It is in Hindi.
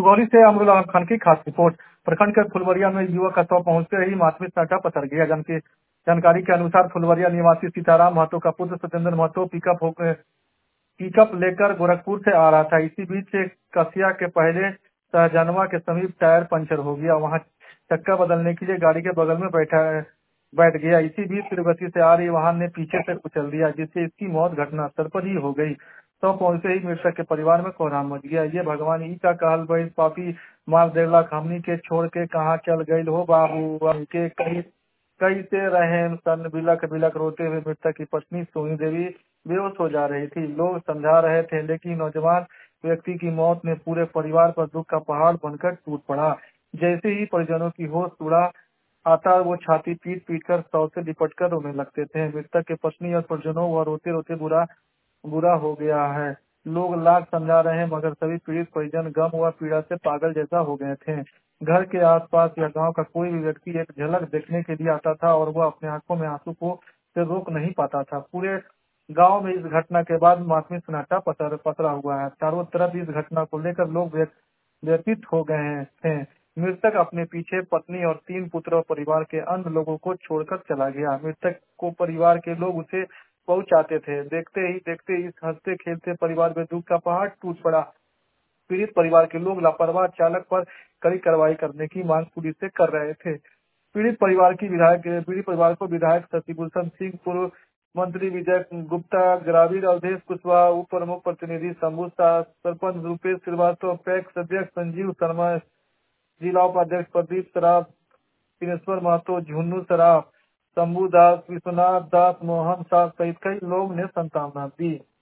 सुगौली से अमरुल आलम खान की खास रिपोर्ट। प्रखंड के फुलवरिया में युवक का शव पहुंचते ही मातमी सन्नाटा पसर गया। जानकारी के अनुसार फुलवरिया निवासी सीताराम महतो का पुत्र सत्येंद्र महतो पिकअप लेकर गोरखपुर से आ रहा था। इसी बीच कसिया के पहले सहजनवा के समीप टायर पंचर हो गया। वहां चक्का बदलने के लिए गाड़ी के बगल में बैठ गया। इसी बीच तीव्र गति से आ रही वाहन ने पीछे से कुचल दिया, जिससे इसकी मौत घटनास्थल पर ही हो गई। तो पहुंचते ही मृतक के परिवार में कोहराम मच गया। ये भगवान ई का कहल बई पापी मार देला हमनी के छोड़ के कहाँ चल गई हो बाबू के कई से रहे सन। बिलक बिलक रोते हुए मृतक की पत्नी सोनी देवी बेहोश हो जा रही थी। लोग समझा रहे थे, लेकिन नौजवान व्यक्ति की मौत ने पूरे परिवार पर दुख का पहाड़ बनकर टूट पड़ा। जैसे ही परिजनों की होश उड़ा आता, वो छाती पीट पीट कर शव से लिपट कर रोने लगते थे। मृतक के पत्नी और परिजनों वह रोते रोते बुरा हो गया है। लोग लाख समझा रहे हैं, मगर सभी पीड़ित परिजन गम व पीड़ा से पागल जैसा हो गए थे। घर के आसपास या गांव का कोई भी व्यक्ति एक झलक देखने के लिए आता था और वह अपने आंखों में आंसू को से रोक नहीं पाता था। पूरे गांव में इस घटना के बाद मातमी सन्नाटा पसरा हुआ है। चारों तरफ इस घटना को लेकर लोग व्यतीत हो गए थे। मृतक अपने पीछे पत्नी और 3 पुत्र और परिवार के अन्य लोगों को छोड़कर चला गया। मृतक को परिवार के लोग उसे पहुंचाते थे। देखते इस हंसते खेलते परिवार में दुख का पहाड़ टूट पड़ा। पीड़ित परिवार के लोग लापरवाह चालक पर कड़ी कार्रवाई करने की मांग पुलिस से कर रहे थे। पीड़ित परिवार को विधायक शशिभूषण सिंह, पूर्व मंत्री विजय गुप्ता, ग्रामीण अवधेश कुशवाहा, उप प्रमुख प्रतिनिधि शंभू शाह, सरपंच रूपेश श्रीवास्तव, पैक्स अध्यक्ष संजीव शर्मा, जिला उपाध्यक्ष प्रदीप सराफ, दिनेश्वर महतो, झुन्नू सराफ, शंभू दास, विश्वनाथ दास, मोहन शाह सहित कई लोग ने सांत्वना दी।